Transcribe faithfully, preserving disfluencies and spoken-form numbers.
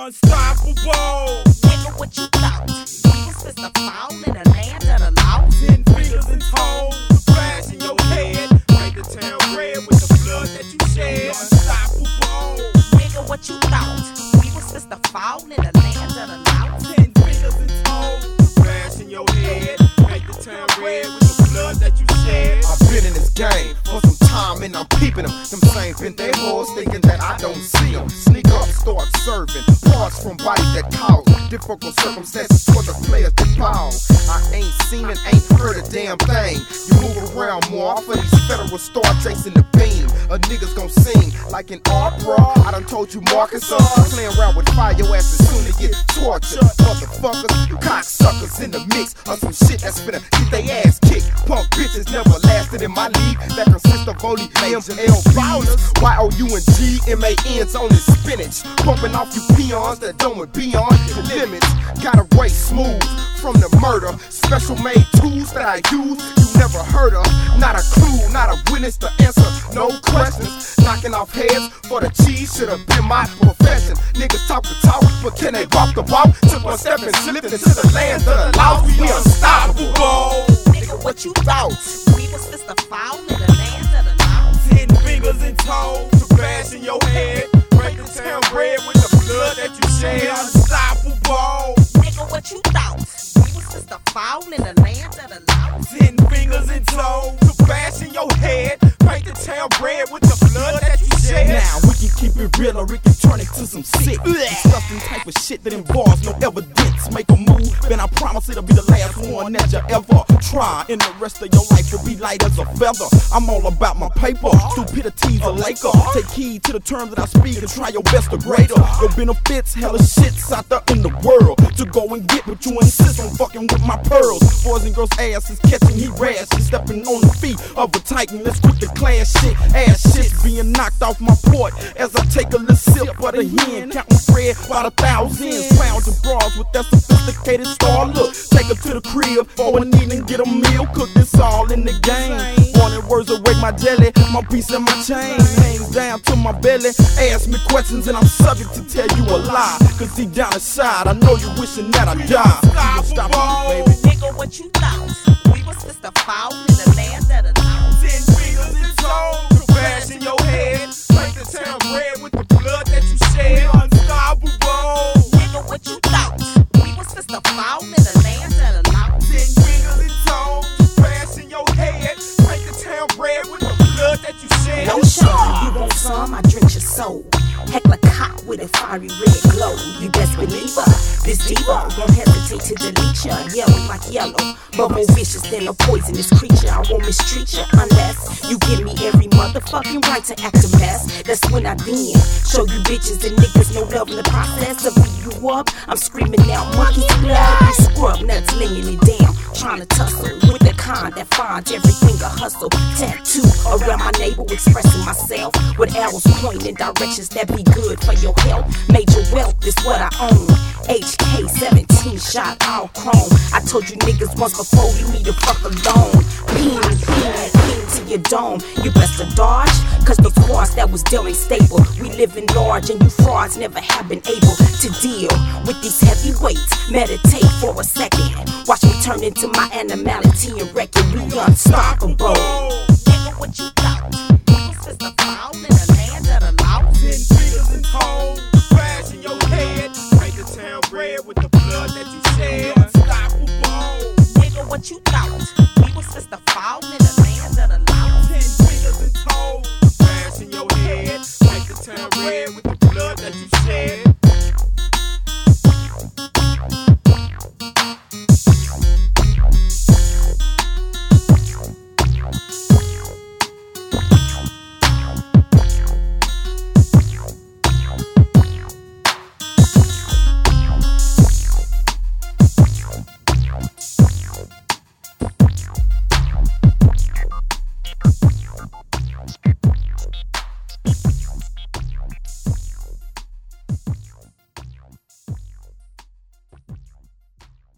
unstoppable. Nigga, what you thought? We was just a fall in the land of the lost. Ten fingers and toes, flash in your head. Make the town red with the blood that you shed. Unstoppable. Nigga, what you thought? We was just a fall in the land of the lost. Ten fingers and toes, flash in your head. Make the town red with the blood that you shed. I've been in this game for some time and I'm peeping them. Them same been they hoes thinking that I don't see them. Sneak up, start serving parts from bodies that cause difficult circumstances for the players that bow. I ain't seen and ain't heard a damn thing. You move around more for these federal star chasing the beam. A nigga's gon' sing like an opera. I done told you Marcus up. Playing around with fire, your ass is soon to get tortured. Motherfuckers, you cocksuckers in the mix of some shit that's finna get they ass kicked. Punk bitches never lasted in my league. That consists of only M L ballers. Y O U and G M A N's on the spinach. Bumping off you peons that don't beyond the limits. Gotta race smooth from the murder. Special made tools that I use you never heard of. Not a clue, not a witness to answer no questions. Knocking off heads for the cheese should have been my profession. Niggas talk the talk, but can they walk the walk? Took one step and slipped into the land of the lost. We unstoppable. Nigga, what you thought? We was just a fall in the land of the lost. Ten fingers and toes, to flash in your head. Break the town red with the blood that you shed. Unstoppable. Nigga, what you thought? We was just a fall in the land of the lost. Ten fingers and toes, to flash in your head. Break the town red with the blood that you shed. Now we can keep it real or we can turn it to some sick, disgusting type of shit that involves no evidence. Make a move, then I promise it'll be the last one that you ever try. And the rest of your life will be light as a feather. I'm all about my paper, stupidity's a laker. Take heed to the terms that I speak and try your best to grade her. Your benefits, hella shits out there in the world to go and get, but you insist on fucking with my pearls. Boys and girls' asses catching heat rash and stepping on the feet of a titan. Let's quit the class shit, ass shit being knocked off my port as I take a little sip of the hen, counting bread by the thousands. Clowns and bras with that sophisticated star look. Take her to the crib for a need and get a meal. Cook this all in the game. Wanted words away my jelly, my piece and my chain hangs down to my belly. Ask me questions and I'm subject to tell you a lie. Cause deep down inside I know you're wishing that I die. You stop me, baby. Nigga, what you thought? We was just a fall in the land of the lost. Ten fingers and toes, to flash in your head. Make the town red with the blood that you shed. Unstoppable. Nigga, what you thought? We was just a fall in the land of the lost. Ten fingers and toes, to flash in your head. Make the town red with the blood that you shed. No sugar, you want some? I drink your soul. Heckler cop with a fiery red glow. You best believe her. This diva won't hesitate to delete ya. Yellow like yellow, but more vicious than a poisonous creature. I won't mistreat ya unless you give me every motherfucking right to act a mess. That's when I then show you bitches and niggas no love in the process of beat you up. I'm screaming out monkey blood. You scrub nuts laying it down, trying to tussle with the kind that finds everything a hustle. Tattoo around my navel, expressing myself with arrows pointing in directions that be good for your health. Major wealth is what I own. H K seventeen shot all chrome. I told you niggas once before, you need to fuck alone. Peen, peen, peen to your dome. You best to dodge, cause the cards that was dealt ain't stable. We live in large and you frauds never have been able to deal with these heavyweights. Meditate for a second. Watch me turn into my animality and wreck it. We unstoppable. Nigga, what you thought? We was just a fall in the land of the lost. Ten fingers and toes, to flash in your head. Make the town red with the blood that you shed. Unstoppable. Nigga, what you thought? We was just a fall in the land of the lost. Ten fingers and toes,